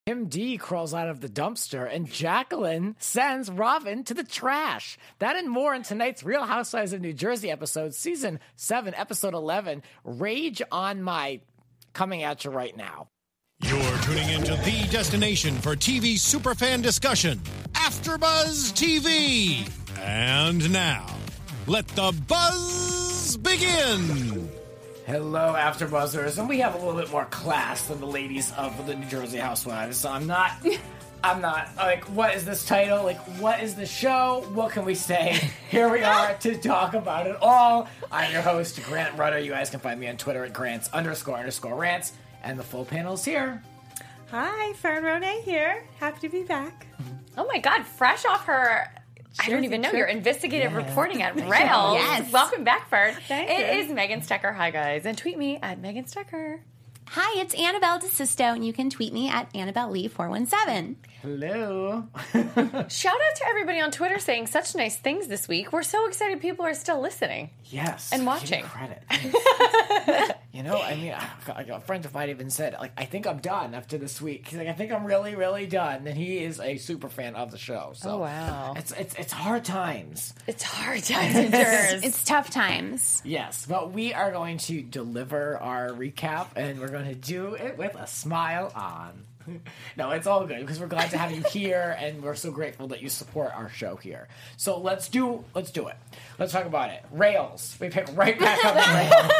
Kim D crawls out of the dumpster, and Jacqueline sends Robin to the trash. That and more in tonight's Real Housewives of New Jersey episode, Season 7, Episode 11, Rage on My... Coming at you right now. You're tuning into the destination for TV superfan discussion, AfterBuzz TV. And now, let the buzz begin. Hello, AfterBuzzers, and we have a little bit more class than the ladies of the New Jersey Housewives, so I'm not, like, what is this title? Like, what is the show? What can we say? Here we are to talk about it all. I'm your host, Grant Rudder. You guys can find me on Twitter at Grants__rants, and the full panel's here. Hi, Fern Ronay here. Happy to be back. Oh my God, fresh off her... I don't even know. Your investigative reporting at Rails. Yes. Welcome back, Fern. Thank It you. is Megan Stecker. Hi, guys. And tweet me at Megan Stecker. Hi, it's Annabelle DeSisto, and you can tweet me at AnnabelleLee417. Hello. Shout out to everybody on Twitter saying such nice things this week. We're so excited people are still listening. Yes. And watching. Give me credit. You know, I mean, I got friends of mine even said, like, I think I'm done after this week. He's like, I think I'm really, really done. And he is a super fan of the show. So Oh, wow. It's hard times. It's hard times in Jersey. It's tough times. Yes, but we are going to deliver our recap, and we're going to do it with a smile on. No, it's all good because we're glad to have you here, and we're so grateful that you support our show here. So let's do it. Let's talk about it. Rails. We pick right back up the rails.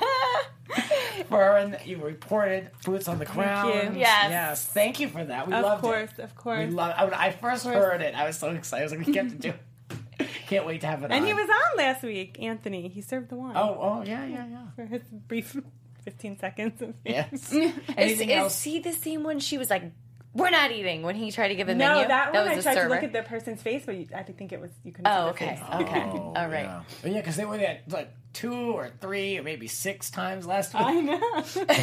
Fern, you reported boots on the ground. Thank you. Yes. Thank you for that. We Of loved course, it. of course. We love. When I first heard it, I was so excited. I was like, we get to do it. Can't wait to have it on. And he was on last week, Anthony. He served the wine. Oh, yeah. For his brief 15 seconds. Yes. Is Anything else? he the same one she was like, we're not eating when he tried to give a No, menu? that one was I the tried server. to look at the person's face, but I didn't think it was, you couldn't Oh, see their okay. face. Okay. Oh, All right. Yeah, because they were there like 2 or 3 or maybe 6 times last week. I know.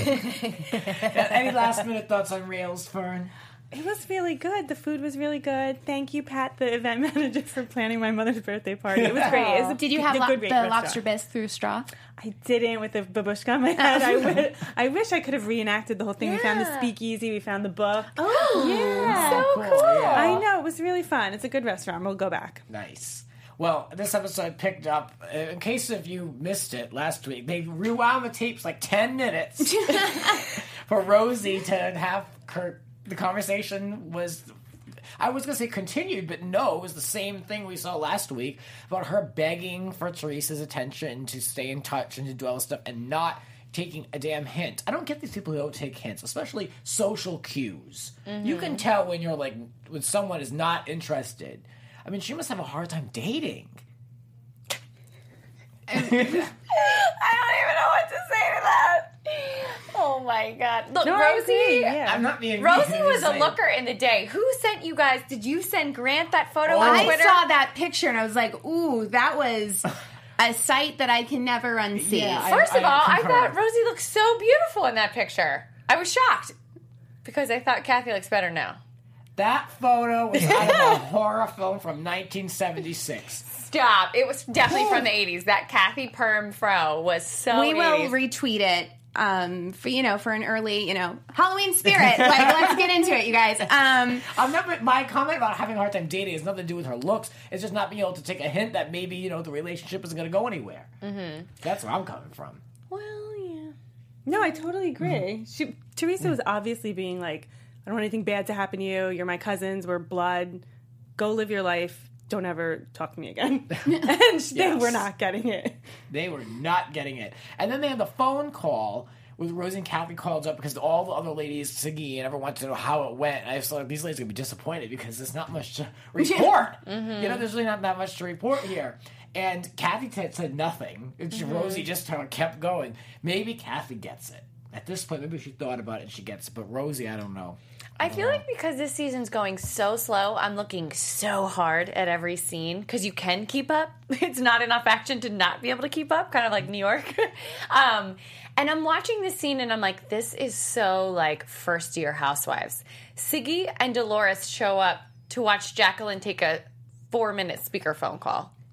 Any last minute thoughts on Rails, Fern? It was really good. The food was really good. Thank you, Pat, the event manager, for planning my mother's birthday party. It was great. It was Did you have a good the restaurant. lobster bisque through straw? I didn't with the babushka on my head. I wish I could have reenacted the whole thing. We found the speakeasy. We found the book. Oh, yeah. so cool. Yeah. I know. It was really fun. It's a good restaurant. We'll go back. Nice. Well, this episode picked up, in case if you missed it last week, they rewound the tapes like 10 minutes for Rosie to have the conversation was, I was going to say continued, but no, it was the same thing we saw last week about her begging for Teresa's attention to stay in touch and to do all this stuff and not taking a damn hint. I don't get these people who don't take hints, especially social cues. You can tell when you're like, when someone is not interested. I mean, she must have a hard time dating. I don't even know what to say to that. Oh my God. Look, No, I Rosie. agree, yeah. I'm not being Rosie mean, I'm was just a saying. looker in the day. Who sent you guys? Did you send Grant that photo on I Twitter? saw that picture, and I was like, ooh, that was a sight that I can never unsee. Yeah, First of all, I concur. thought Rosie looked so beautiful in that picture. I was shocked because I thought Kathy looks better now. That photo was out of a horror film from 1976. Stop. It was definitely from the 80s. That Kathy Perm fro was so We will 80s. retweet it for an early, Halloween spirit. Like, let's get into it, you guys. My comment about having a hard time dating has nothing to do with her looks. It's just not being able to take a hint that maybe, the relationship isn't going to go anywhere. Mm-hmm. That's where I'm coming from. Well, yeah. No, I totally agree. Teresa was obviously being like, I don't want anything bad to happen to you. You're my cousins. We're blood. Go live your life. Don't ever talk to me again. And they were not getting it. They were not getting it. And then they had the phone call with Rosie and Kathy called up because all the other ladies, Siggy, and everyone wanted to know how it went. And I was like, these ladies are going to be disappointed because there's not much to report. There's really not that much to report here. And Kathy said nothing. And Rosie just kept going. Maybe Kathy gets it. At this point, maybe she thought about it and she gets it. But Rosie, I don't know. I feel like because this season's going so slow, I'm looking so hard at every scene because you can keep up. It's not enough action to not be able to keep up, kind of like New York. And I'm watching this scene and I'm like, this is so like first year Housewives. Siggy and Dolores show up to watch Jacqueline take a 4-minute speakerphone call.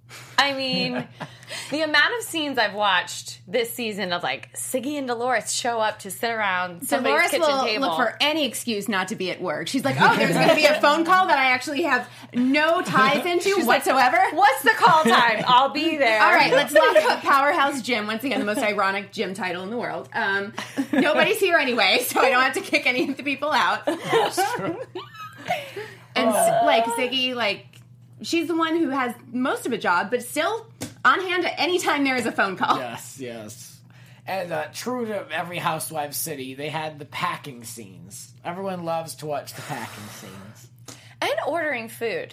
I mean, the amount of scenes I've watched this season of like Siggy and Dolores show up to sit around somebody's kitchen Dolores will table. look for any excuse not to be at work. She's like, oh, there's going to be a phone call that I actually have no ties into whatsoever. What's the call time? I'll be there. All right, let's lock up Powerhouse Gym. Once again, the most ironic gym title in the world. Nobody's here anyway, so I don't have to kick any of the people out. And like Ziggy, like she's the one who has most of a job, but still on hand at any time there is a phone call. Yes. And true to every Housewives city, they had the packing scenes. Everyone loves to watch the packing scenes. And ordering food.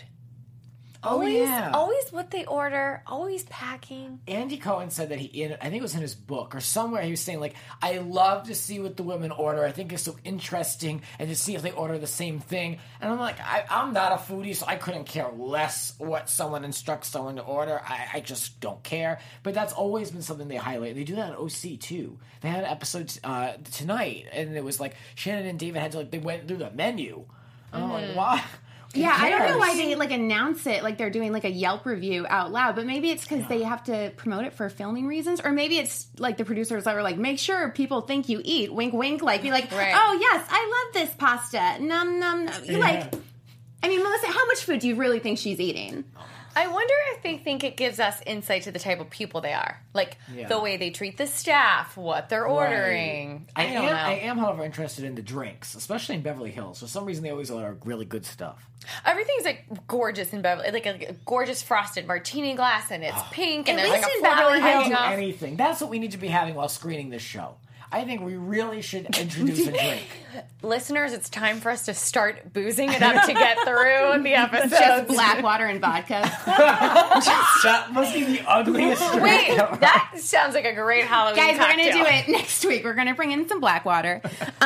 Always what they order, always packing. Andy Cohen said that I think it was in his book or somewhere, he was saying, like, I love to see what the women order. I think it's so interesting, and to see if they order the same thing. And I'm like, I'm not a foodie, so I couldn't care less what someone instructs someone to order. I just don't care. But that's always been something they highlight. They do that on OC, too. They had an episode tonight, and it was like Shannon and David had to, like, they went through the menu. I'm like, why? Yeah, I don't know why they like announce it like they're doing like a Yelp review out loud, but maybe it's because they have to promote it for filming reasons, or maybe it's like the producers that were like, make sure people think you eat, wink, wink, like be like, oh yes, I love this pasta, num num. Like, I mean, Melissa, how much food do you really think she's eating? I wonder if they think it gives us insight to the type of people they are. Like, the way they treat the staff, what they're ordering. Right. I don't know. I am, however, interested in the drinks, especially in Beverly Hills. For some reason, they always order really good stuff. Everything's, like, gorgeous in Beverly. Like a gorgeous frosted martini glass, and it's pink, and At there's least like a in flower Beverly Hills, hanging off. Anything. That's what we need to be having while screening this show. I think we really should introduce a drink. Listeners, it's time for us to start boozing it up to get through the episode. Just black water and vodka. That must be the ugliest drink Wait, ever. that sounds like a great Halloween Guys, cocktail. we're going to do it next week. We're going to bring in some black water.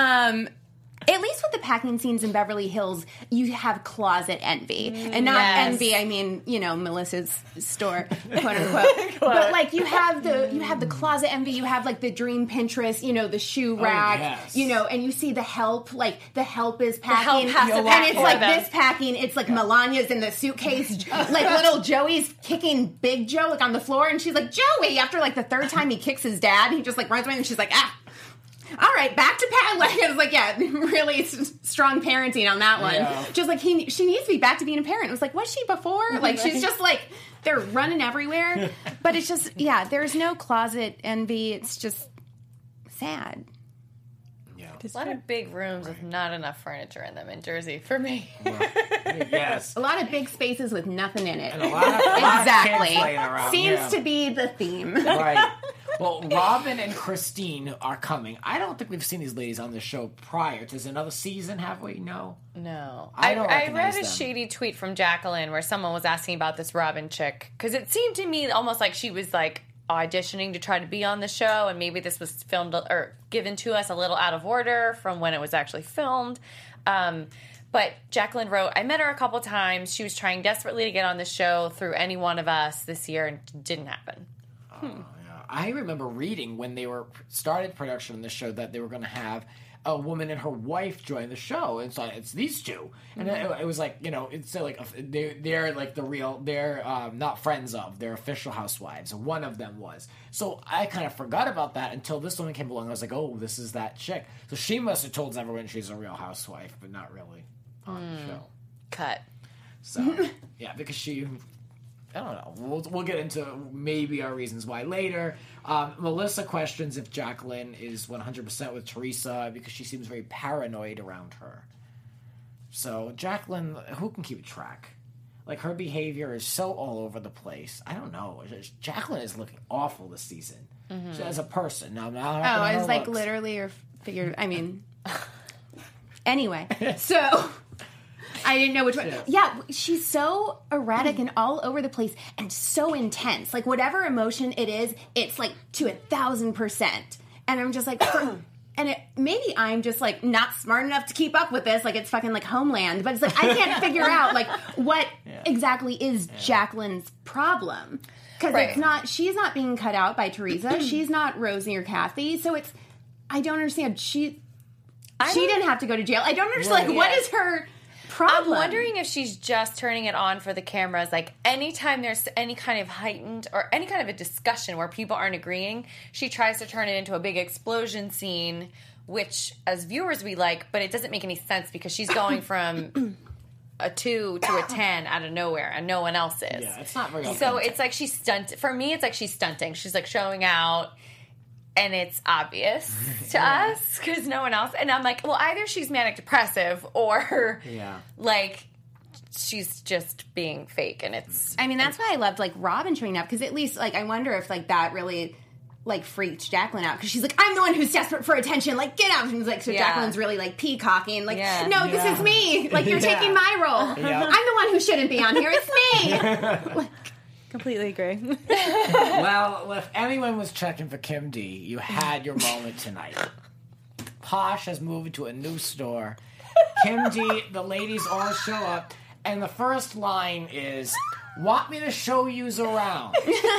At least with the packing scenes in Beverly Hills, you have closet envy. And not envy, I mean, you know, Melissa's store, quote unquote. But like you have the closet envy, you have like the dream Pinterest, you know, the shoe rack, you know, and you see the help, like the help is packing. The help has to pack and it's for like them. this packing, it's like Melania's in the suitcase, like little Joey's kicking Big Joe like on the floor, and she's like, Joey, after like the third time he kicks his dad, he just like runs away, and she's like, all right, back to Pat. Like, it was like, yeah, really strong parenting on that one. Yeah. Just like she needs to be back to being a parent. It was like, was she before? Like, she's just like, they're running everywhere. But it's just, yeah, there's no closet envy. It's just sad. Yeah. A lot of big rooms with not enough furniture in them in Jersey for me. Yes. A lot of big spaces with nothing in it. And a lot of kids laying around. Seems to be the theme. Right. Well, Robin and Christine are coming. I don't think we've seen these ladies on the show prior. There's another season, have we? No. I don't read recognize a them. shady tweet from Jacqueline where someone was asking about this Robin chick. Because it seemed to me almost like she was like auditioning to try to be on the show, and maybe this was filmed or given to us a little out of order from when it was actually filmed. But Jacqueline wrote, I met her a couple times. She was trying desperately to get on the show through any one of us this year, and it didn't happen. I remember reading when they started production on the show that they were going to have a woman and her wife join the show, and so it's these two, and it was like, you know, it's like they're like the real, they're not friends of, they're official housewives. One of them was, so I kind of forgot about that until this woman came along. I was like, oh, this is that chick. So she must have told everyone she's a real housewife, but not really on the show. Cut. So yeah, because she. I don't know. We'll get into maybe our reasons why later. Melissa questions if Jacqueline is 100% with Teresa because she seems very paranoid around her. So Jacqueline, who can keep track? Like, her behavior is so all over the place. I don't know. Jacqueline is looking awful this season. Mm-hmm. As a person. Now, I was like literally or figured. I mean, anyway. So I didn't know which one. Yeah, she's so erratic and all over the place and so intense. Like, whatever emotion it is, it's like to 1,000%. And I'm just like, maybe I'm just like not smart enough to keep up with this. Like, it's fucking like Homeland. But it's like, I can't figure out like what exactly is Jacqueline's problem. Because it's not, she's not being cut out by Teresa. She's not Rosie or Kathy. So it's, I don't understand. She didn't have to go to jail. I don't understand. What is her problem? I'm wondering if she's just turning it on for the cameras. Like, anytime there's any kind of heightened or any kind of a discussion where people aren't agreeing, she tries to turn it into a big explosion scene, which, as viewers, we like, but it doesn't make any sense because she's going from a 2 to a 10 out of nowhere, and no one else is. Yeah, it's not very So authentic. it's like she's stunting. For me, it's like she's stunting. She's like showing out, and it's obvious to us because no one else. And I'm like, well, either she's manic depressive or like she's just being fake, and it's. I mean, that's why I loved like Robin showing up, because at least like I wonder if like that really like freaked Jacqueline out, because she's like, I'm the one who's desperate for attention, like get out. And like, so Jacqueline's really like peacocking, like no, this is me, like you're taking my role. I'm the one who shouldn't be on here, it's me. Completely agree. Well, if anyone was checking for Kim D, you had your moment tonight. Posh has moved to a new store. Kim D, the ladies all show up, and the first line is, "Want me to show yous around?"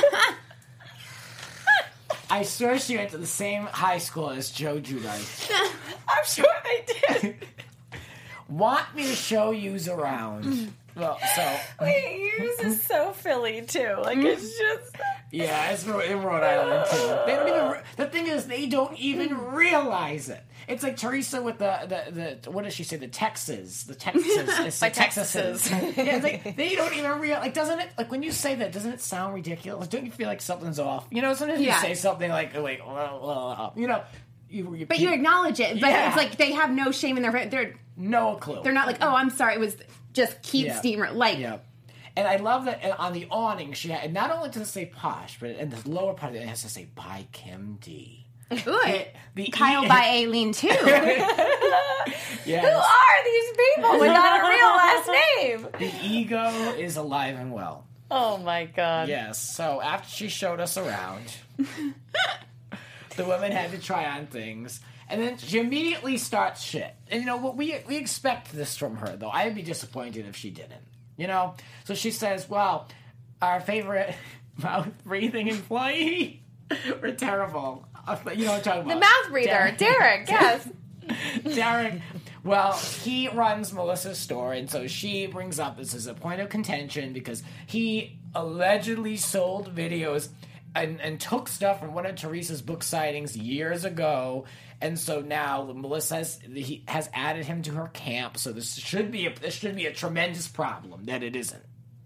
I swear she went to the same high school as Joe Giudice. I'm sure they did. Want me to show yous around? Well, so Wait, yours is so Philly too. Like it's just. yeah, it's in Rhode Island too. They don't even. The thing is, they don't even realize it. It's like Teresa with the what does she say? The Texas. It's My the Texases. Texases. Yeah, it's like they don't even realize. Like, doesn't it? Like when you say that, doesn't it sound ridiculous? Don't you feel like something's off? You know, sometimes you say something like, you know. But you acknowledge it. But Yeah. it's like they have no shame in they're no clue. They're not like, oh, I'm sorry. It was just keep steamer. Like, And I love that on the awning she had. And not only does it say Posh, but in the lower part it has to say by Kim D. good. The Kyle by Aileen too. Yes. Who are these people without a real last name? The ego is alive and well. Oh my god. Yes. So after she showed us around, the women had to try on things. And then she immediately starts shit. And you know what? We expect this from her, though. I'd be disappointed if she didn't. You know? So she says, well, our favorite mouth-breathing employee, we're terrible. You know what I'm talking about. The mouth breather, Derek, yes. Derek, well, he runs Melissa's store, and so she brings up this as a point of contention because he allegedly sold videos and took stuff from one of Teresa's book sightings years ago, and so now Melissa has added him to her camp. So this should be a tremendous problem that it isn't.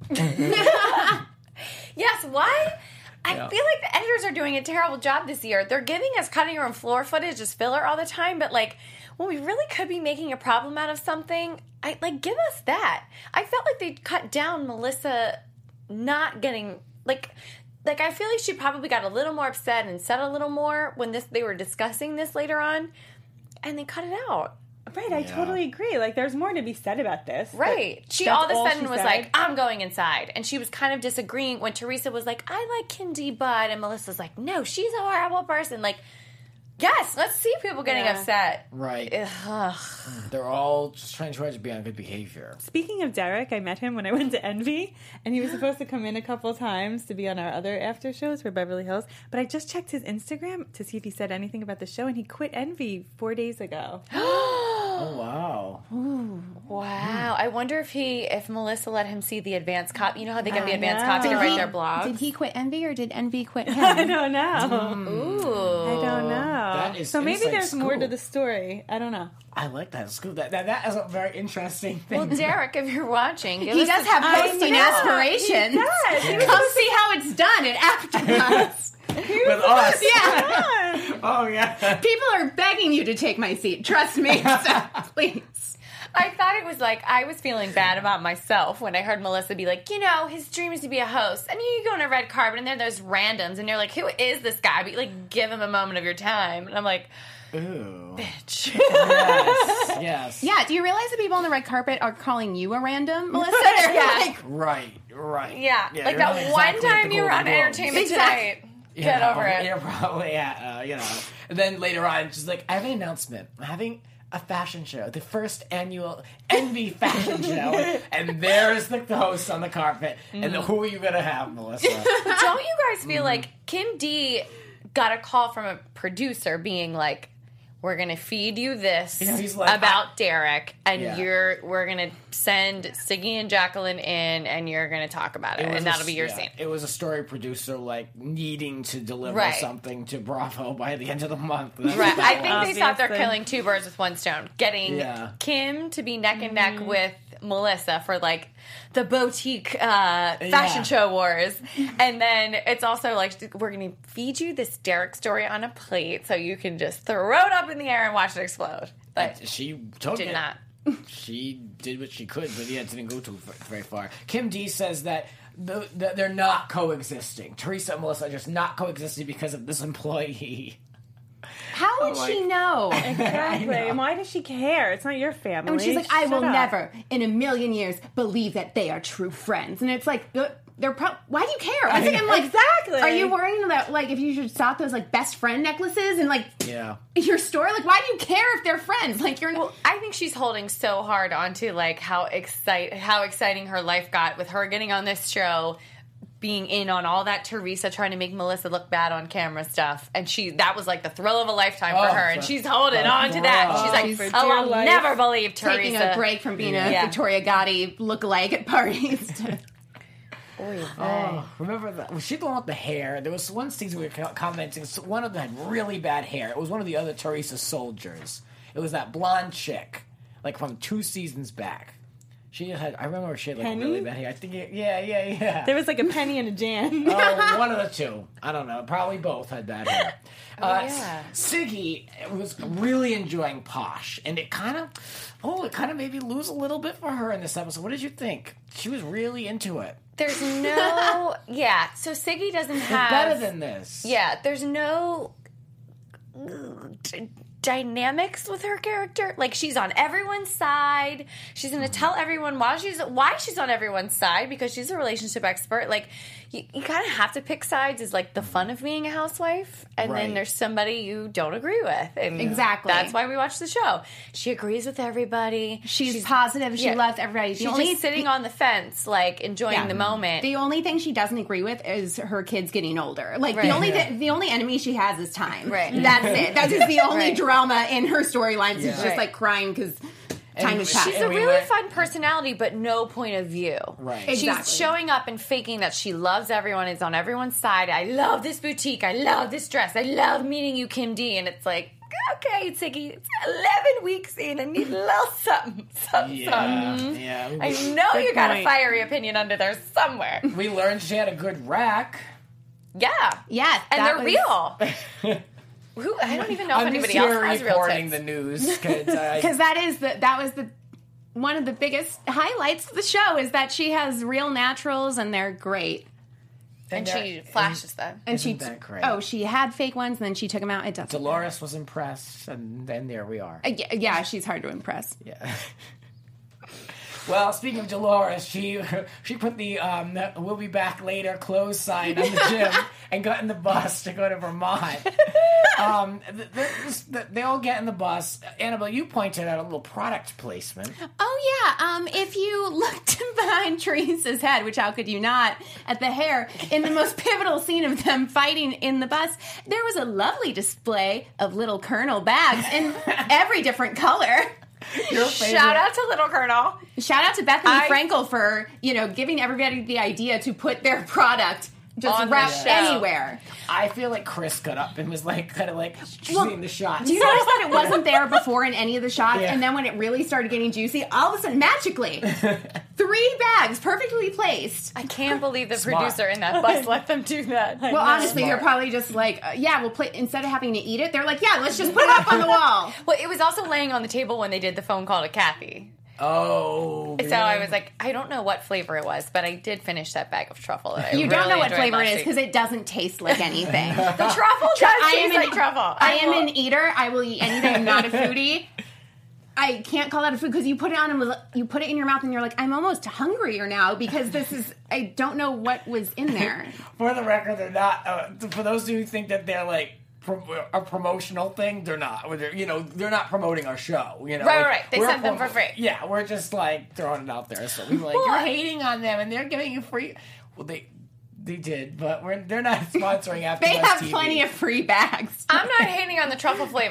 Yes, why? I feel like the editors are doing a terrible job this year. They're giving us cutting room floor footage as filler all the time, but like, when we really could be making a problem out of something, give us that. I felt like they cut down Melissa not getting like I feel like she probably got a little more upset and said a little more when they were discussing this later on, and they cut it out. Right, I totally agree. Like, there's more to be said about this. Right. She all of a sudden was like, I'm going inside. And she was kind of disagreeing when Teresa was like, I like Kim D. Budd. And Melissa's like, no, she's a horrible person. Like, yes, let's see people getting upset. Right. Ugh. They're all just trying to be on good behavior. Speaking of Derek, I met him when I went to Envy, and he was supposed to come in a couple times to be on our other after shows for Beverly Hills. But I just checked his Instagram to see if he said anything about the show, and he quit Envy 4 days ago. Oh, wow. Wow. I wonder if Melissa let him see the advance copy. You know how they get the advance copy to write their blogs? Did he quit Envy or did Envy quit him? I don't know. Ooh. I don't know. That is so maybe inside there's more to scoop. the story. I don't know. I like that scoop. That is a very interesting thing. Well, Derek, if you're watching, He does have hosting aspirations. Come see how it's done at AfterBuzz. With us. Yeah. Oh, yeah. People are begging you to take my seat. Trust me. So, please. I thought it was like, I was feeling bad about myself when I heard Melissa be like, you know, his dream is to be a host. And you go on a red carpet and there are those randoms and you're like, who is this guy? But you, like, give him a moment of your time. And I'm like, Ooh. bitch. Yes. Yeah, do you realize the people on the red carpet are calling you a random, Melissa? They're like, Right. Yeah. Like you're that not one exactly at time the you were on Golden Globes. Entertainment Exactly. Tonight. Get over it. You're probably at, And then later on, she's like, I have an announcement. I'm having a fashion show, the first annual Envy fashion show. And there's the host on the carpet. And who are you going to have, Melissa? Don't you guys feel like Kim D got a call from a producer being like, we're gonna feed you this he's like, about Derek, and Yeah. we're gonna send Siggy and Jacqueline in, and you're gonna talk about it, and that'll be your scene. It was a story producer needing to deliver Right. something to Bravo by the end of the month. Right. I think they thought they're Obviously. killing two birds with one stone. Getting Kim to be neck and neck with Melissa for the boutique fashion show wars. And then it's also we're going to feed you this Derek story on a plate so you can just throw it up in the air and watch it explode. But she took did it. not. She did what she could, but it didn't go too very far. Kim D says that they're not coexisting. Teresa and Melissa are just not coexisting because of this employee. How would she know? Exactly. And why does she care? It's not your family. And she's like, I Shut will up. never in a million years believe that they are true friends. And it's like, why do you care? I think I'm like, Exactly. Are you worrying about if you should stock those best friend necklaces and Yeah. your store? Why do you care if they're friends? You're Well, I think she's holding so hard onto how exciting her life got with her getting on this show, being in on all that Teresa trying to make Melissa look bad on camera stuff, and that was the thrill of a lifetime for her, and she's holding on to that. She's like, for dear I'll life. never believe Teresa taking a break from being a Victoria Gotti lookalike at parties. Remember that? Was she the one with the hair? There was one season we were commenting. One of them had really bad hair. It was one of the other Teresa soldiers. It was that blonde chick, from 2 seasons back. She had. I remember she had Penny? really bad hair. I think. Yeah. There was a Penny and a Jan. Oh, one of the two. I don't know. Probably both had bad hair. yeah. Siggy was really enjoying Posh, and it kind of made me lose a little bit for her in this episode. What did you think? She was really into it. There's no so Siggy doesn't have Better than this. Yeah, there's no dynamics with her character. She's on everyone's side. She's going to tell everyone why she's on everyone's side, because she's a relationship expert. You kind of have to pick sides. Is the fun of being a housewife, and Right. then there's somebody you don't agree with, and Exactly. that's why we watch the show. She agrees with everybody. She's positive. She loves everybody. She's just sitting on the fence, enjoying the moment. The only thing she doesn't agree with is her kids getting older. The only enemy she has is time. Right. That's it. That is the only Right. drama in her storylines. She's just Right. crying because time has passed. She's a really fun personality, but no point of view. Right. Exactly. She's showing up and faking that she loves everyone, is on everyone's side. I love this boutique. I love this dress. I love meeting you, Kim D. And it's okay, Siggy, it's 11 weeks in. I need a little something. Yeah. I know you got a point. fiery opinion under there somewhere. We learned she had a good rack. Yeah. Yeah, And that they're was- real. I don't even know if I'm anybody just else here has real reporting tits. the news because Because that was one of the biggest highlights of the show is that she has real naturals and they're great. And she flashes them. And Isn't that great? she had fake ones and then she took them out. It doesn't. Dolores was impressed, and then there we are. Yeah, she's hard to impress. Yeah. Well, speaking of Dolores, she put the "We'll be back later" clothes sign on the gym and got in the bus to go to Vermont. They all get in the bus. Annabelle, you pointed out a little product placement. Oh yeah, if you looked behind Teresa's head, which how could you not, at the hair, in the most pivotal scene of them fighting in the bus, there was a lovely display of Little Colonel bags in every different color. Your favorite. Shout out to Little Colonel. Shout out to Bethany Frankel for, giving everybody the idea to put their product just On the wrapped show. anywhere. I feel like Chris got up and was seeing the shot. Do you notice that it wasn't there before in any of the shots, Yeah. and then when it really started getting juicy, all of a sudden, magically, 3 bags perfectly placed. I can't believe the Smart. producer in that bus let them do that. Well, honestly, they're probably just we'll play, instead of having to eat it, they're like, yeah, let's just put it up on the wall. Well, it was also laying on the table when they did the phone call to Kathy. Oh, So I was like, I don't know what flavor it was, but I did finish that bag of truffle. That I You don't really know what enjoyed flavor last it is week. because it doesn't taste like anything. The truffle does taste like truffle. I am an eater. I will eat anything. I'm not a foodie. I can't call that a food because you put it on and you put it in your mouth and you're like, I'm almost hungrier now because I don't know what was in there. For the record, they're not. For those who think that they're a promotional thing, they're not. They're not promoting our show. Right. They we're sent them for free. Yeah, we're just throwing it out there. So we're you're hating on them, and they're giving you free. Well, they did, but they're not sponsoring after. They have plenty of free bags. I'm not hating on the truffle flavor.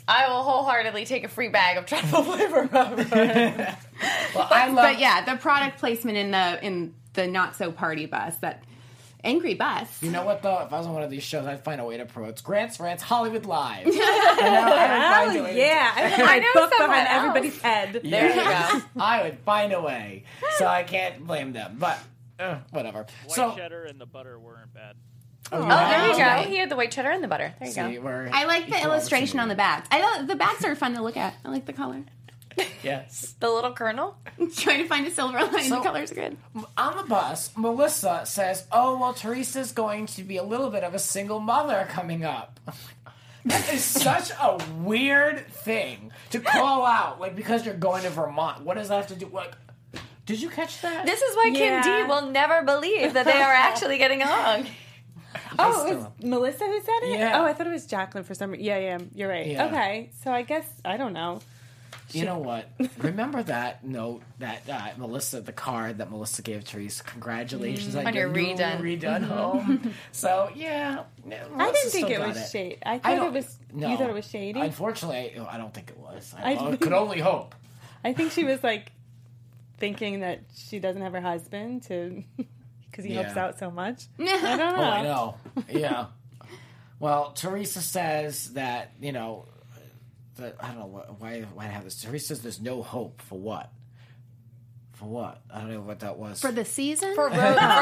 I will wholeheartedly take a free bag of truffle flavor popcorn. Well, I love. But yeah, the product placement in the not so party bus, that angry bus. You know what though? If I was on one of these shows, I'd find a way to promote Grant's Rants Hollywood Live. I would find a way to- Yeah, I have my know book someone behind else. everybody's head. There you go. I would find a way, so I can't blame them. But whatever. White cheddar and the butter weren't bad. Oh, there you go. Right. He had the white cheddar and the butter. There you See, go. we're I like the equal illustration on the opportunity. back. The backs are fun to look at. I like the color. Yes. The little kernel. Trying to find a silver line. So- The colors are good. On the bus, Melissa says, "Oh well, Teresa's going to be a little bit of a single mother coming up." That is such a weird thing to call out, like because you're going to Vermont. What does that have to do? Like, did you catch that? This is why Yeah. Kim D will never believe that they are actually getting along. Oh, it was Melissa who said it? Yeah. Oh, I thought it was Jacqueline for some reason. Yeah, you're right. Yeah. Okay, so I guess, I don't know. You know what? Remember that note that Melissa, the card that Melissa gave Teresa. Congratulations On your new redone home. So yeah, I didn't think it was shade. I thought it was, you thought it was shady? Unfortunately, I don't think it was. I I think- could only hope. I think she was like thinking that she doesn't have her husband because he helps Yeah. out so much. I don't know. Oh, I know. Yeah. Well, Teresa says that, I don't know why I have this. Teresa says there's no hope for what? For what? I don't know what that was. For the season? For Rosie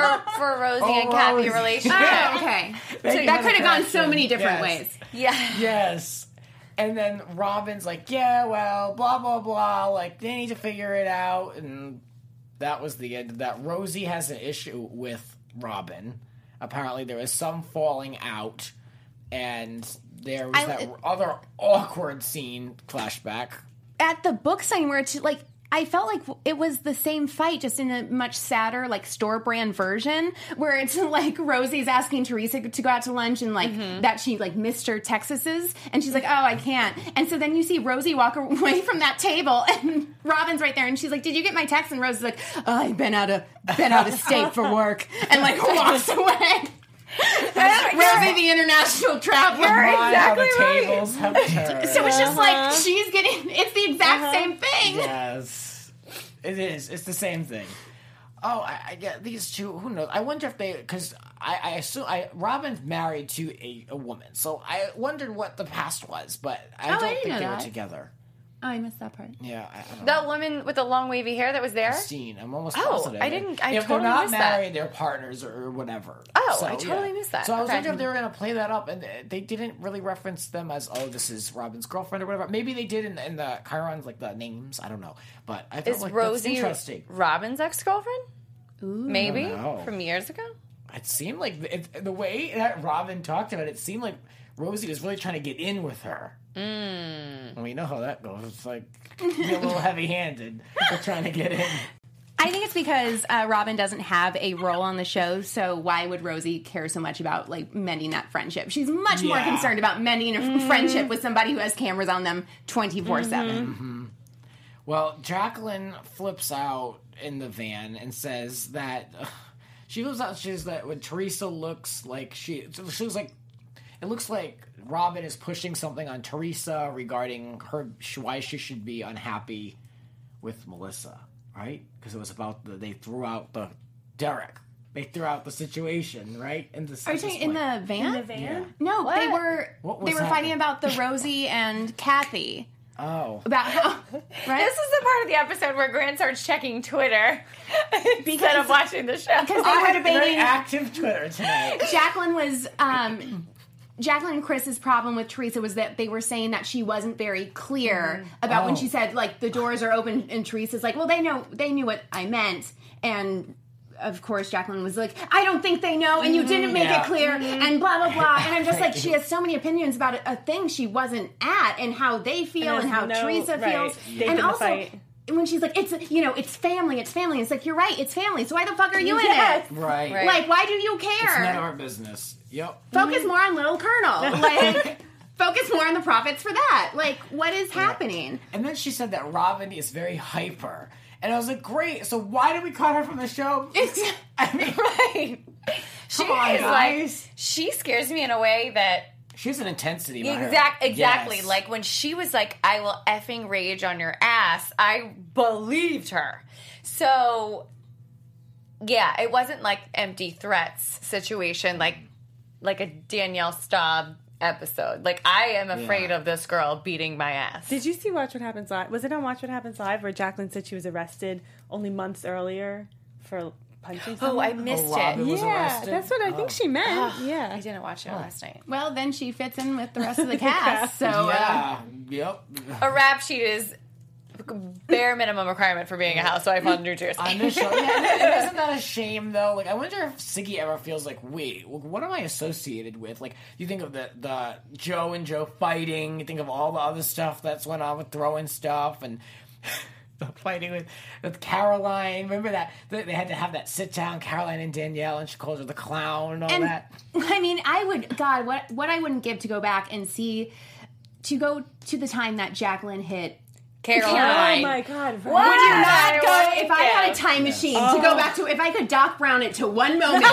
and Kathy Rosie. relationship. Oh, okay. That could have gone so many different ways. Yeah. Yes. And then Robin's like, yeah, well, blah, blah, blah. Like, they need to figure it out. And that was the end of that. Rosie has an issue with Robin. Apparently, there is some falling out. And there was that other awkward scene, flashback. At the book signing where it's like, I felt like it was the same fight, just in a much sadder, like, store brand version, where it's like Rosie's asking Teresa to go out to lunch and like that she like missed her Texas's, and she's like, oh, I can't. And so then you see Rosie walk away from that table, and Robin's right there, and she's like, did you get my text? And Rosie's like, oh, I've been out of state for work, and like walks away. Rosie, the international traveler. Exactly how the tables have turned. So it's just like she's getting. It's the exact same thing. Yes, it is. It's the same thing. Oh, I get these two. Who knows? I wonder if they, because I assume Robin's married to a woman, so I wondered what the past was, but I don't didn't think know they were that. together. Oh, I missed that part. Yeah, I don't know. That woman with the long wavy hair that was there? Christine, I'm almost Oh, positive. I didn't- I if totally they're not missed that. married, they're partners or whatever. Oh, So, I totally missed that. So I was Okay. wondering if they were going to play that up, and they didn't really reference them as, oh, this is Robin's girlfriend or whatever. Maybe they did in the Chirons, like the names. I don't know, but I felt Is like that's Rosie interesting. Robin's ex-girlfriend? Maybe? I don't know. From years ago? It seemed like the way that Robin talked about it, it seemed like Rosie was really trying to get in with her. And we know how that goes. It's like be a little heavy-handed with trying to get in. I think it's because Robin doesn't have a role on the show, so why would Rosie care so much about like mending that friendship? She's much more Yeah. concerned about mending a friendship with somebody who has cameras on them 24/7. Well, Jacqueline flips out in the van and says that she flips out. She says that when Teresa looks like she was like, it looks like Robin is pushing something on Teresa regarding her why she should be unhappy with Melissa, right? Because it was about they threw out the Derek. They threw out the situation, right? Are you talking in the van? In the van? Yeah. No, What? they were What was they were happening? fighting about the Rosie and Kathy. Oh. About how right? This is the part of the episode where Grant starts checking Twitter instead of watching the show. because I they were had a very debating. active Twitter tonight. Jacqueline was Jacqueline and Chris's problem with Teresa was that they were saying that she wasn't very clear about when she said like the doors are open, and Teresa's like, well, they knew what I meant, and of course Jacqueline was like, I don't think they know, and you didn't make Yeah. it clear, and blah blah blah, and I'm just like, she has so many opinions about a thing she wasn't at, and how they feel, and how Teresa feels, Stake in and the also. fight. When she's like, it's family, it's like, you're right, it's family. So why the fuck are you Yes. in it? Right. Like, why do you It's care? none of our business. Yep. Focus more on Little Colonel. Like, focus more on the profits for that. Like, what is happening? And then she said that Robin is very hyper. And I was like, great. So why did we cut her from the show? I mean, Right. She Come on, is guys. like, she scares me in a way that She has an intensity. About her. Exactly. Yes. Like when she was like, "I will effing rage on your ass," I believed her. So, yeah, it wasn't like empty threats situation, like a Danielle Staub episode. Like, I am afraid of this girl beating my ass. Did you see Watch What Happens Live? Was it on Watch What Happens Live where Jacqueline said she was arrested only months earlier for punching someone? Oh, I missed Robin it. was Yeah, arrested? that's what I think she meant. I Yeah. didn't watch it last night. Well, then she fits in with the rest of the cast. So Yeah. Yep. A rap sheet is bare minimum requirement for being a housewife on New Jersey. On this show, and isn't that a shame though? Like, I wonder if Siggy ever feels like, wait, what am I associated with? Like, you think of the Joe and Joe fighting. You think of all the other stuff that's went on with throwing stuff and the fighting with Caroline. Remember that they had to have that sit down, Caroline and Danielle, and she calls her the clown and all that. I mean, I would, God, what I wouldn't give to go back and see, to go to the time that Jacqueline hit Caroline. Oh my God. Would you not go, I if I had a time machine to go back to, if I could Doc Brown it to one moment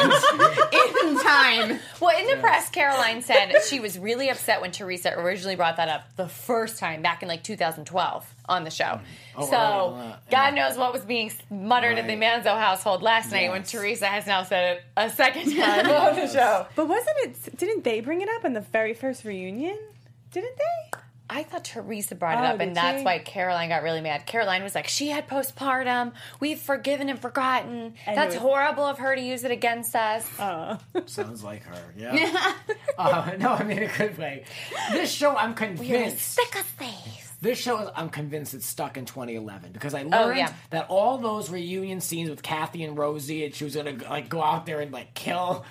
in time. Well, in the press, Caroline said she was really upset when Teresa originally brought that up the first time back in like 2012 on the show. So God knows what was being muttered in the Manzo household last night when Teresa has now said it a second time on the show. But didn't they bring it up in the very first reunion? Didn't they? I thought Teresa brought it up, and did that's she? why Caroline got really mad. Caroline was like, she had postpartum. We've forgiven and forgotten. And That's it was- horrible of her to use it against us. Sounds like her. Yeah. No, I mean, it could be. This show, I'm convinced. Sick of things. This show, I'm convinced it's stuck in 2011 because I learned that all those reunion scenes with Kathy and Rosie, and she was gonna like go out there and like kill.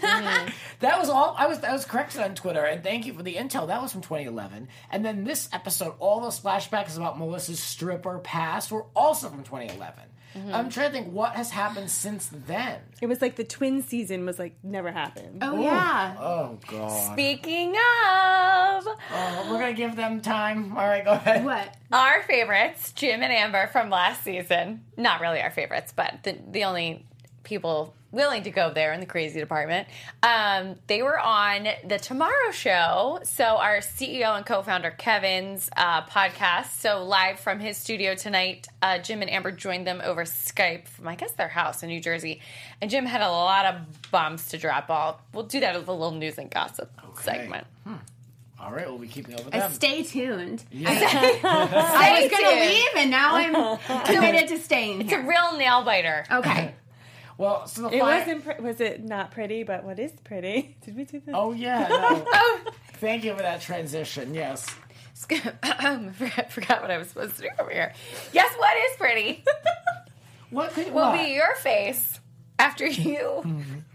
That was all. I was corrected on Twitter, and thank you for the intel. That was from 2011. And then this episode, all those flashbacks about Melissa's stripper past were also from 2011. I'm trying to think what has happened since then. It was like the twin season was like never happened. Oh, yeah. Oh God. Speaking of We're gonna give them time. All right, go ahead. What? our favorites, Jim and Amber from last season, not really our favorites, but the only people willing to go there in the crazy department, they were on The Tomorrow Show. So our CEO and co-founder Kevin's podcast. So live from his studio tonight, Jim and Amber joined them over Skype from, I guess, their house in New Jersey. And Jim had a lot of bombs to drop. We'll do that as a little news and gossip segment. All right, we'll be keeping up with them. Stay tuned. Yeah. I was going to tuned. leave, and now I'm committed to staying It's a here. real nail biter. Okay. Well, so the It fire- wasn't. Was it not pretty? But what is pretty? Did we do that? Oh yeah. No. Thank you for that transition. Yes. Forgot what I was supposed to do over here. Guess what is pretty? What could Will be your face after you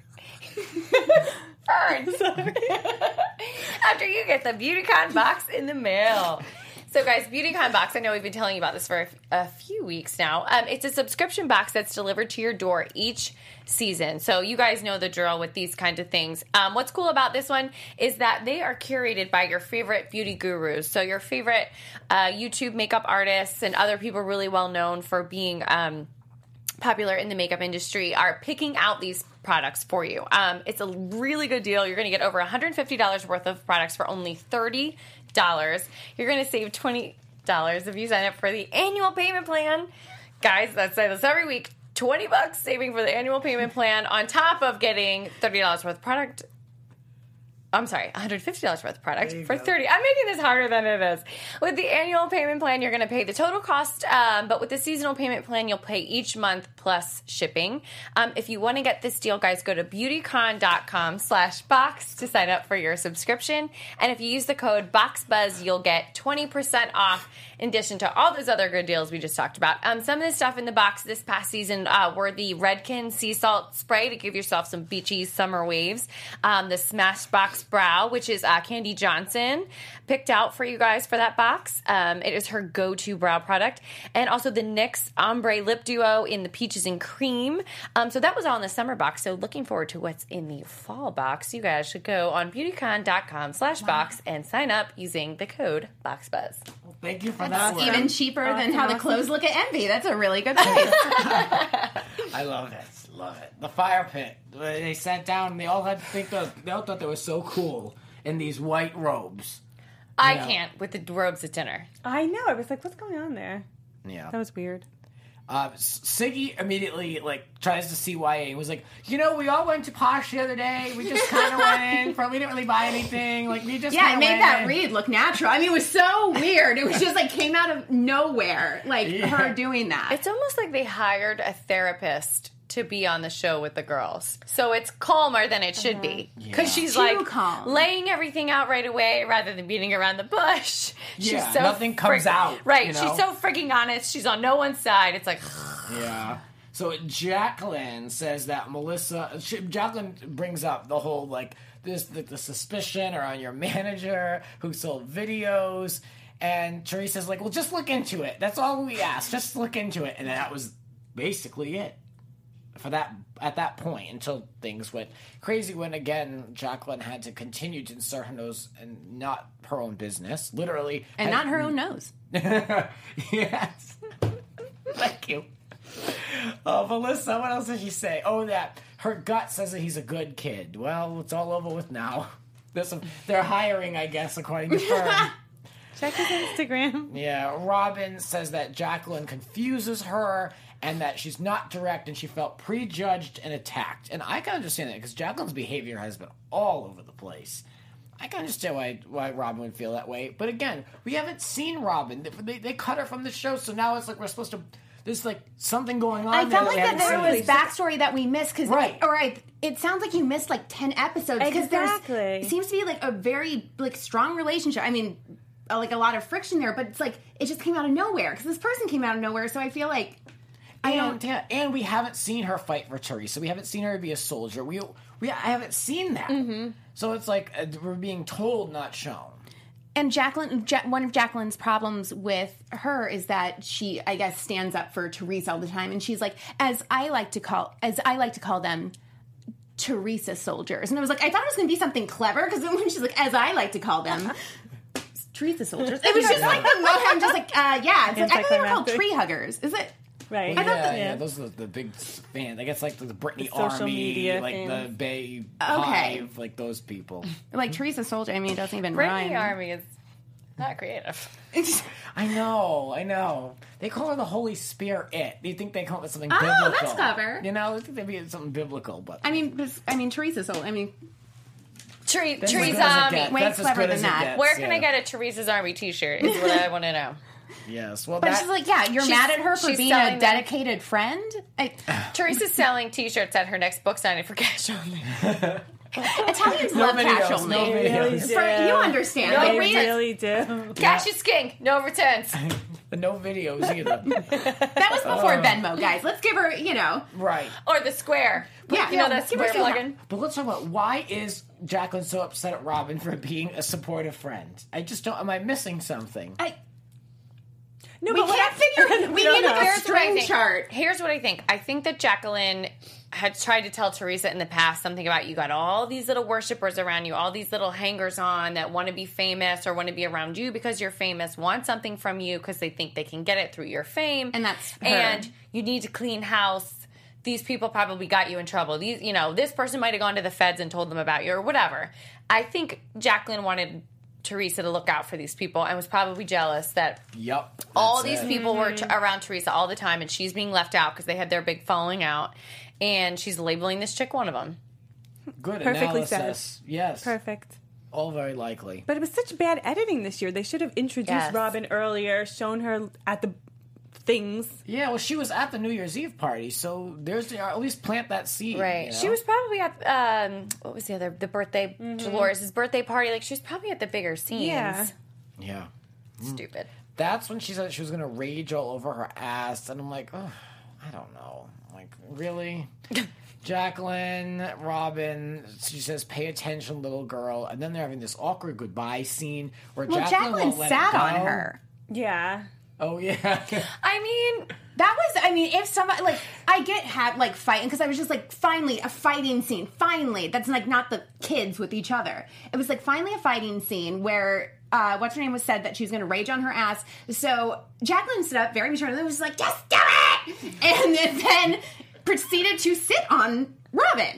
burn. After you get the BeautyCon box in the mail. So guys, BeautyCon box, I know we've been telling you about this for a few weeks now. It's a subscription box that's delivered to your door each season. So you guys know the drill with these kinds of things. What's cool about this one is that they are curated by your favorite beauty gurus. So your favorite YouTube makeup artists and other people really well known for being popular in the makeup industry are picking out these products for you. It's a really good deal. You're going to get over $150 worth of products for only $30. You're going to save $20 if you sign up for the annual payment plan. Guys, I say this every week. $20 saving for the annual payment plan on top of getting $30 worth of product. I'm sorry, $150 worth of product for $30. I'm making this harder than it is. With the annual payment plan, you're going to pay the total cost, but with the seasonal payment plan, you'll pay each month plus shipping. If you want to get this deal, guys, go to beautycon.com/box to sign up for your subscription. And if you use the code BOXBUZZ, you'll get 20% off in addition to all those other good deals we just talked about. Some of the stuff in the box this past season were the Redken Sea Salt Spray to give yourself some beachy summer waves. The Smashbox Brow, which is Candy Johnson, picked out for you guys for that box. It is her go-to brow product. And also the NYX Ombre Lip Duo in the Peaches and Cream. So that was all in the summer box. So looking forward to what's in the fall box. You guys should go on beautycon.com/box and sign up using the code BOXBUZZ. Thank you for that. Even One. cheaper than how the clothes look at Envy. That's a really good price. I love it. Love it. The fire pit. They sat down and they all had to think they all thought they were so cool. in these white robes. I Yeah. can't with the robes at dinner. I know. I was like, what's going on there? Yeah. That was weird. Siggy immediately tries to see YA and was like, we all went to Posh the other day. We just kind of went in. We didn't really buy anything. We just Yeah, kinda it made went that in. read look natural. I mean, it was so weird. It was just came out of nowhere, her doing that. It's almost like they hired a therapist to be on the show with the girls. So it's calmer than it should be. Because she's Too calm. laying everything out right away rather than beating around the bush. Yeah, She's so nothing comes out, Right. you know? She's so freaking honest. She's on no one's side. It's like, Yeah. So Jacqueline says that Jacqueline brings up the whole the suspicion around your manager who sold videos, and Teresa's like, well, just look into it. That's all we asked. Just look into it, and that was basically it for that at that point until things went crazy. When again, Jacqueline had to continue to insert her nose and not her own business, literally, and not her own nose. Yes. Thank you. Melissa, what else did she say? Oh, that her gut says that he's a good kid. Well, it's all over with now. They're hiring, I guess, according to Fern. Check his Instagram. Yeah, Robin says that Jacqueline confuses her and that she's not direct and she felt prejudged and attacked. And I can understand that because Jacqueline's behavior has been all over the place. I can understand why Robin would feel that way. But again, we haven't seen Robin. They cut her from the show, so now it's we're supposed to... There's something going on. I felt there like that there was we haven't backstory that we missed because, Right. It sounds like you missed 10 episodes because Exactly. it seems to be a very strong relationship. I mean, a lot of friction there, but it's it just came out of nowhere because this person came out of nowhere. So I feel like and we haven't seen her fight for Teresa. We haven't seen her be a soldier. I haven't seen that. Mm-hmm. So it's we're being told, not shown. And one of Jacqueline's problems with her is that she, I guess, stands up for Teresa all the time, and she's like, as I like to call them, Teresa soldiers. And I was like, I thought it was going to be something clever because when she's like, as I like to call them, Teresa soldiers, it was just I'm just yeah, it's I thought they were called tree huggers. Is it? Right. Yeah, those are the big fans. I guess the Britney social Army, media the Bay Hive, those people. Teresa soldier. I mean, it doesn't even Britney rhyme. Army is not creative. I know. They call her the Holy Spirit. Do you think they call it something Oh, biblical? that's clever. I think they'd be something biblical, but I mean, Teresa soldier. I mean, Teresa's as it Army. gets. Way That's as clever good than as it that. gets, Where can I yeah. get a Teresa's Army t-shirt is what I want to know. Yes. Well, but she's you're She's- mad at her for she's being selling a them. dedicated friend. Teresa's selling t-shirts at her next book signing for cash only. Italians no love cash videos, only. no videos. You understand? No, They read it. really do. Cash is king. No returns. But no videos either. That was before Venmo, guys. Let's give her, Right. Or the square. Yeah, You know that give her square some- plugin? But let's talk about why is Jacqueline so upset at Robin for being a supportive friend? I just don't. Am I missing something? No, We but can't figure. We need know. a Here's what I string think. chart. Here's what I think. I think that Jacqueline had tried to tell Teresa in the past something about you got all these little worshipers around you, all these little hangers on that want to be famous or want to be around you because you're famous, want something from you because they think they can get it through your fame. And that's her. And you need to clean house. These people probably got you in trouble. This person might have gone to the feds and told them about you or whatever. I think Jacqueline wanted Teresa to look out for these people and was probably jealous that Yep. all that's these it. people were around Teresa all the time, and she's being left out because they had their big falling out, and she's labeling this chick one of them. Good Perfectly analysis. Yes. Perfect. All very likely. But it was such bad editing this year. They should have introduced Yes. Robin earlier, shown her at the things. Yeah, well, she was at the New Year's Eve party, so there's at least plant that seed. Right. you know? She was probably at, what was the other, the birthday, Dolores' birthday party. Like, she was probably at the bigger scenes. Yeah. Yeah. Stupid. That's when she said she was going to rage all over her ass, and I'm like, oh, I don't know. Like, really? Jacqueline, Robin, she says, pay attention, little girl. And then they're having this awkward goodbye scene where Jacqueline won't let sat it go. on her. Yeah. Oh, yeah. I mean, If somebody, I get fighting, because I was just finally, a fighting scene. Finally. That's not the kids with each other. It was finally a fighting scene where, what's her name was said that she was going to rage on her ass. So Jacqueline stood up very maturely and was like, just do it! And then proceeded to sit on Robin.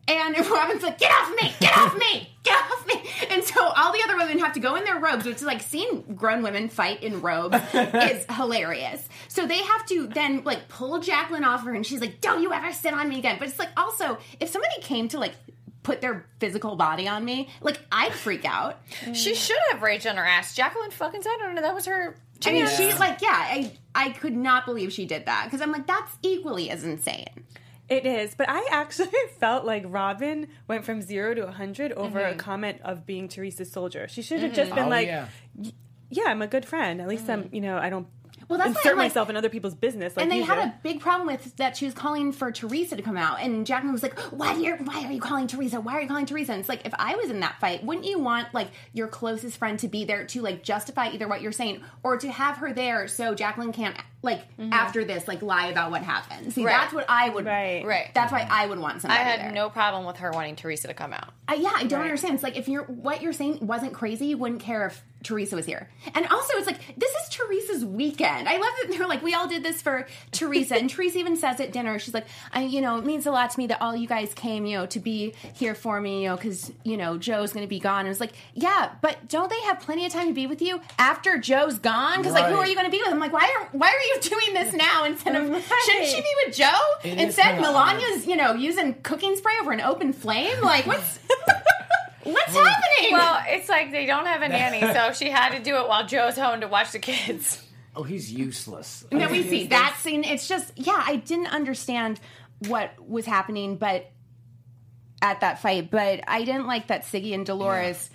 And Robin's like, get off me, get off me, get off me. And so all the other women have to go in their robes, which is like seeing grown women fight in robes is hilarious. So they have to then like pull Jacqueline off her and she's like, don't you ever sit on me again. But it's like also, if somebody came to like put their physical body on me, like I'd freak out. She should have raged on her ass. Jacqueline fucking said, I don't know, that was her I mean, chance. she's like, I could not believe she did that. Because I'm like, that's equally as insane. It is, but I actually felt like Robin went from 0 to 100 over a comment of being Teresa's soldier. She should have just been yeah, I'm a good friend. At least I'm, I don't insert myself in other people's business. Like and they you had do. a big problem with that she was calling for Teresa to come out. And Jacqueline was like, why are you calling Teresa? Why are you calling Teresa? And it's like, if I was in that fight, wouldn't you want like your closest friend to be there to like justify either what you're saying or to have her there so Jacqueline can't like after this like lie about what happened. See, that's what I would. Right. That's why I would want somebody I had there. no problem with her wanting Teresa to come out. I don't understand. It's like if what you're saying wasn't crazy, you wouldn't care if Teresa was here. And also, it's like this is Teresa's weekend. I love that they're like, we all did this for Teresa, and Teresa even says at dinner, she's like, it means a lot to me that all you guys came, to be here for me, because Joe's going to be gone. And it's like, yeah, but don't they have plenty of time to be with you after Joe's gone? Because like, who are you going to be with? I'm like, why are you doing this now instead of shouldn't she be with Joe instead? Melania's using cooking spray over an open flame. Like what's happening? Well, it's like they don't have a nanny, so she had to do it while Joe's home to watch the kids. Oh, he's useless. No, we see that scene. It's just, I didn't understand what was happening, but at that fight, but I didn't like that Siggy and Dolores,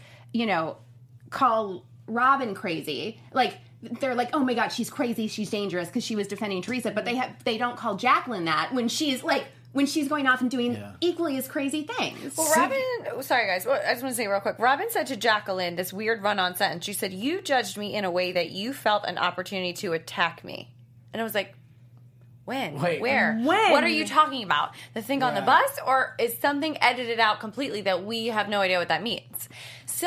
call Robin crazy. Like, they're like, oh my God, she's crazy, she's dangerous because she was defending Teresa, but they don't call Jacqueline that when she's going off and doing equally as crazy things. Well, Robin, sorry guys, I just want to say real quick. Robin said to Jacqueline this weird run-on sentence. She said, you judged me in a way that you felt an opportunity to attack me. And I was like, when? Wait, where? when? What are you talking about? The thing on the bus? Or is something edited out completely that we have no idea what that means? So,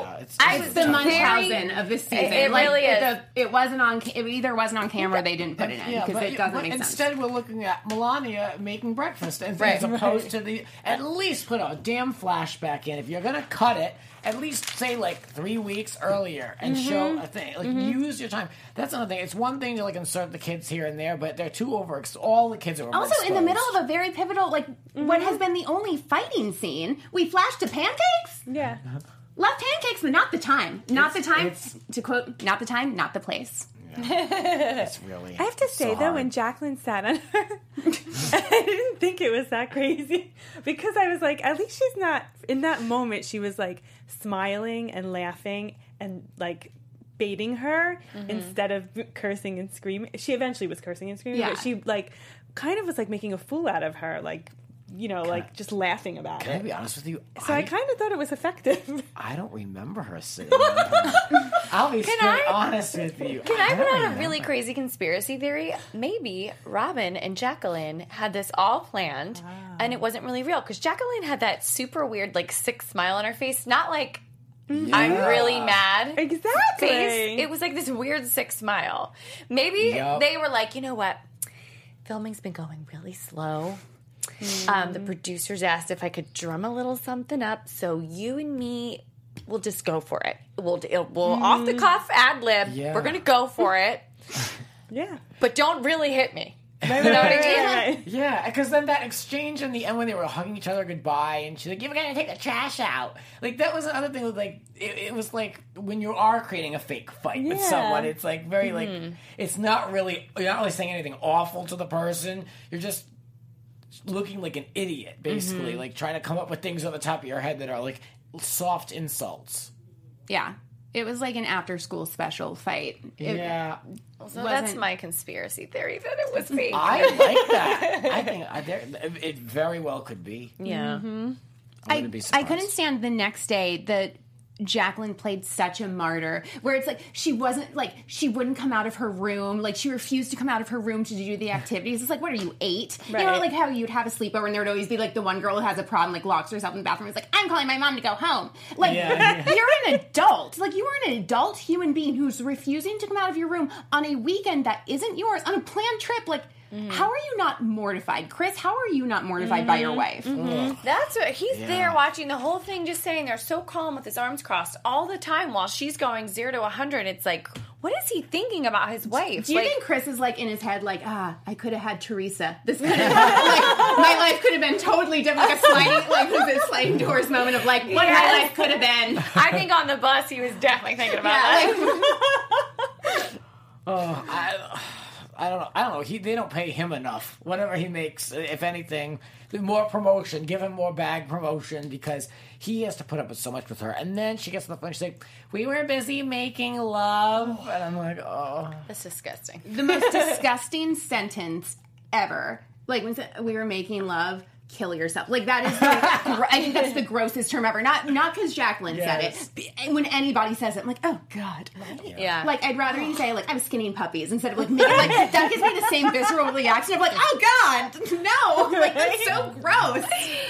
I was the Munchausen of this season. It really is. It wasn't on. It either wasn't on camera or they didn't put it in because it doesn't make sense. Instead, we're looking at Melania making breakfast, as opposed to at least put a damn flashback in. If you're gonna cut it, at least say like 3 weeks earlier and show a thing. Like use your time. That's another thing. It's one thing to like insert the kids here and there, but they're too all the kids are overexposed. Also, in the middle of a very pivotal, what has been the only fighting scene, we flashed to pancakes. Yeah. Love pancakes, but not the time. Not the time. To quote, not the time, not the place. It's really. I have to say, though, when Jacqueline sat on her, I didn't think it was that crazy. Because I was like, at least she's not, in that moment, she was like smiling and laughing and like baiting her instead of cursing and screaming. She eventually was cursing and screaming, but she like kind of was like making a fool out of her, like, just laughing about Can it. I be honest with you? So I kind of thought it was effective. I don't remember her sitting on her. I'll be straight honest with you. Can I put don't out a remember. really crazy conspiracy theory? Maybe Robin and Jacqueline had this all planned, and it wasn't really real. Because Jacqueline had that super weird, like, sick smile on her face. Not like, I'm really mad. Exactly. Face. It was like this weird, sick smile. Maybe they were like, you know what? Filming's been going really slow. The producers asked if I could drum a little something up, so you and me will just go for it. We'll off the cuff ad lib. Yeah. We're gonna go for it. Yeah. But don't really hit me. You know what I mean? Yeah, because then that exchange in the end when they were hugging each other goodbye, and she's like, "You're gonna take the trash out." Like that was another thing. Like it was like when you are creating a fake fight with someone, it's like very like it's not really you're not really saying anything awful to the person. You're just looking like an idiot, basically, like trying to come up with things on the top of your head that are like soft insults. Yeah. It was like an after-school special fight. So that's my conspiracy theory that it was fake. I like that. I think it very well could be. Yeah. I wouldn't be surprised. I couldn't stand the next day that Jacqueline played such a martyr, where it's like she wouldn't come out of her room, like she refused to come out of her room to do the activities. It's like, what are you, 8? Right. You know, like how you'd have a sleepover and there would always be like the one girl who has a problem, like locks herself in the bathroom. It's like, I'm calling my mom to go home. Like you're an adult. Like you are an adult human being who's refusing to come out of your room on a weekend that isn't yours, on a planned trip. Like How are you not mortified? Chris, how are you not mortified by your wife? That's what he's there watching the whole thing, just sitting there so calm with his arms crossed all the time while she's going 0 to 100. It's like, what is he thinking about his wife? Do you think Chris is like in his head, like, I could have had Teresa. This could have like my life could have been totally different, like a sliding doors moment of like what my life could have been. I think on the bus he was definitely thinking about that. I don't know. They don't pay him enough. Whatever he makes, if anything, more promotion. Give him more bag promotion because he has to put up with so much with her. And then she gets to the point, she's like, "We were busy making love," and I'm like, "Oh, that's disgusting." The most disgusting sentence ever. Like when we were making love. Kill yourself. Like that is like, I think that's the grossest term ever. Not because Jacqueline said it. When anybody says it, I'm like, oh God. Yeah. Like I'd rather you say like I was skinning puppies instead of like making like that gives me the same visceral reaction of like, oh God, no. Like that's so gross.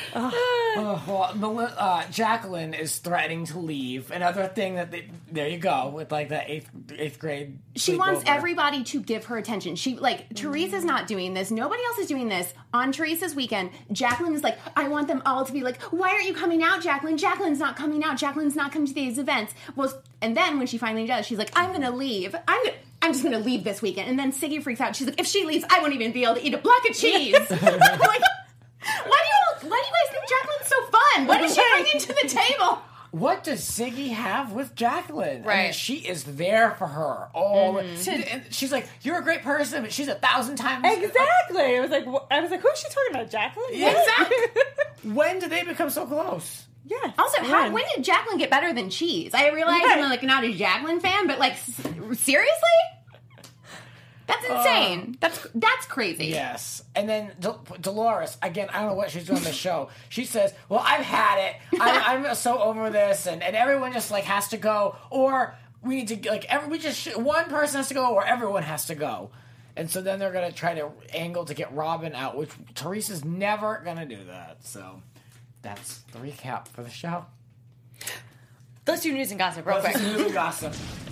Jacqueline is threatening to leave. Another thing that there you go with like the eighth grade. She wants everybody to give her attention. She like Teresa's not doing this. Nobody else is doing this. On Teresa's weekend, Jacqueline is like, I want them all to be like, why aren't you coming out, Jacqueline? Jacqueline's not coming out. Jacqueline's not coming to these events. Well, and then when she finally does, she's like, I'm gonna leave. I'm just gonna leave this weekend. And then Siggy freaks out. She's like, if she leaves, I won't even be able to eat a block of cheese. Like, why do you guys think Jacqueline's so fun? What is she bringing to the table? What does Siggy have with Jacqueline? Right. I mean, she is there for her. And she's like, you're a great person, but she's 1,000 times... Exactly. I was like, who's she talking about, Jacqueline? Yeah, exactly. When did they become so close? Yeah. Also, when did Jacqueline get better than Cheese? I realize I'm like not a Jacqueline fan, but like, seriously? That's insane. That's crazy. Yes. And then Dolores, again, I don't know what she's doing on the show. She says, well, I've had it. I'm so over this. And everyone just, like, has to go. Or we need to, like, one person has to go or everyone has to go. And so then they're going to try to angle to get Robin out, which Teresa's never going to do that. So that's the recap for the show. Let's do news and gossip real quick. News and gossip.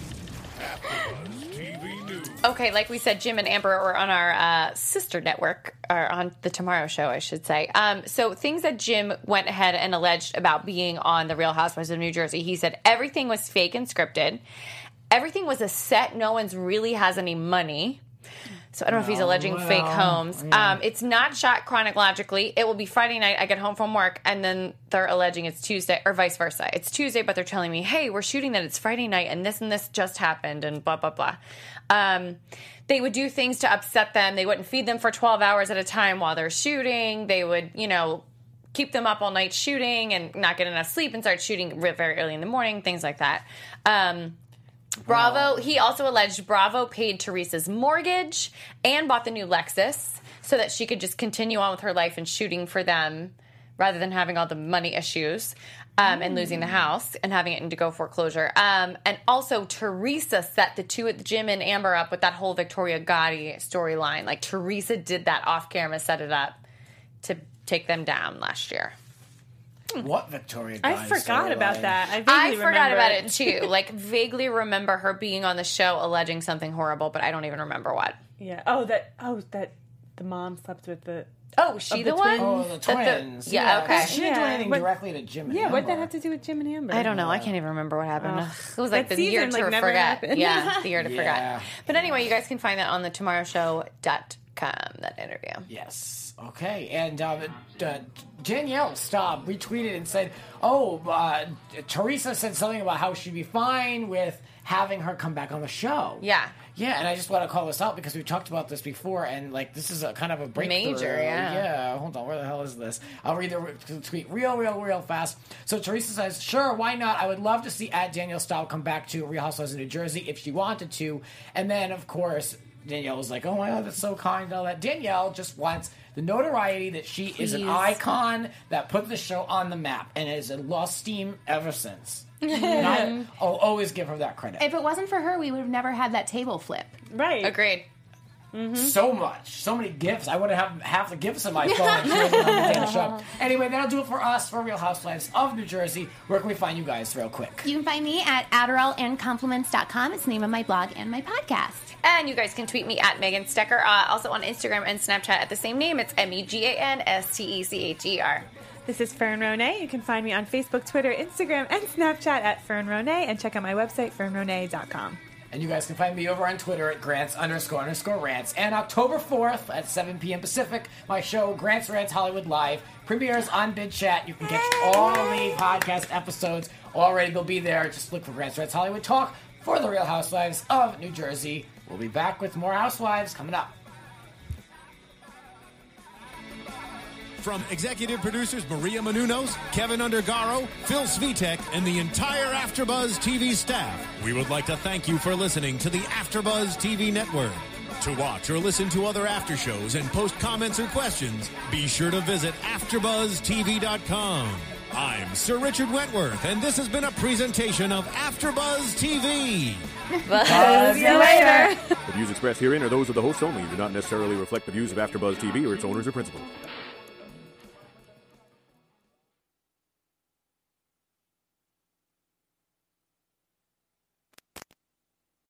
Okay, like we said, Jim and Amber were on our sister network, or on the Tomorrow Show, I should say. So things that Jim went ahead and alleged about being on The Real Housewives of New Jersey. He said everything was fake and scripted. Everything was a set. No one's really has any money. So I don't know if he's alleging fake homes. Yeah. It's not shot chronologically. It will be Friday night. I get home from work, and then they're alleging it's Tuesday, or vice versa. It's Tuesday, but they're telling me, hey, we're shooting that it's Friday night, and this just happened, and blah, blah, blah. They would do things to upset them. They wouldn't feed them for 12 hours at a time while they're shooting. They would, keep them up all night shooting and not get enough sleep and start shooting very early in the morning, things like that. Bravo, he also alleged Bravo paid Teresa's mortgage and bought the new Lexus so that she could just continue on with her life and shooting for them rather than having all the money issues and losing the house and having it into go foreclosure. And also Teresa set the two at Jim and Amber up with that whole Victoria Gotti storyline. Like Teresa did that off camera, set it up to take them down last year. What Victoria Gotti I forgot about that. I forgot about it too. Like vaguely remember her being on the show alleging something horrible, but I don't even remember what. Yeah. That the mom slept with the. Oh, she the one? Oh, the twins. Yeah, okay. She didn't do anything directly to Jim and Amber. What that have to do with Jim and Amber? I don't know. I can't even remember what happened. It was like the year to never forget. happened. Yeah, the year to forget. But anyway, you guys can find that on the tomorrowshow.com, that interview. Yes. Okay. And Danielle Staub retweeted and said, Teresa said something about how she'd be fine with having her come back on the show. Yeah. Yeah, and I just want to call this out because we've talked about this before, and like this is a kind of a breakthrough. Major, yeah. Yeah, hold on, where the hell is this? I'll read the tweet real fast. So Teresa says, sure, why not? I would love to see Danielle Staub come back to Real Housewives of New Jersey if she wanted to. And then, of course, Danielle was like, oh my God, that's so kind and all that. Danielle just wants the notoriety that she is an icon that put the show on the map and has lost steam ever since. And I'll always give her that credit. If it wasn't for her, we would have never had that table flip. Right. Agreed. so much. So many gifts. I wouldn't have half the gifts in my phone. I'm sure they're on the Dana Show. Anyway, that'll do it for us, for Real Housewives of New Jersey. Where can we find you guys real quick? You can find me at AdderallAndCompliments.com. It's the name of my blog and my podcast. And you guys can tweet me at Megan Stecher. Also on Instagram and Snapchat at the same name. It's MEGANSTECHER. This is Fern Ronay. You can find me on Facebook, Twitter, Instagram, and Snapchat at Fern Ronay, and check out my website, fernronay.com. And you guys can find me over on Twitter at Grants__Rants. And October 4th at 7 p.m. Pacific, my show, Grants Rants Hollywood Live, premieres on BidChat. You can catch all the podcast episodes already. They'll be there. Just look for Grants Rants Hollywood Talk for the Real Housewives of New Jersey. We'll be back with more Housewives coming up. From executive producers Maria Menounos, Kevin Undergaro, Phil Svitek, and the entire AfterBuzz TV staff, we would like to thank you for listening to the AfterBuzz TV network. To watch or listen to other after shows and post comments or questions, be sure to visit AfterBuzzTV.com. I'm Sir Richard Wentworth, and this has been a presentation of AfterBuzz TV. Buzz you later. The views expressed herein are those of the hosts only and do not necessarily reflect the views of AfterBuzz TV or its owners or principals.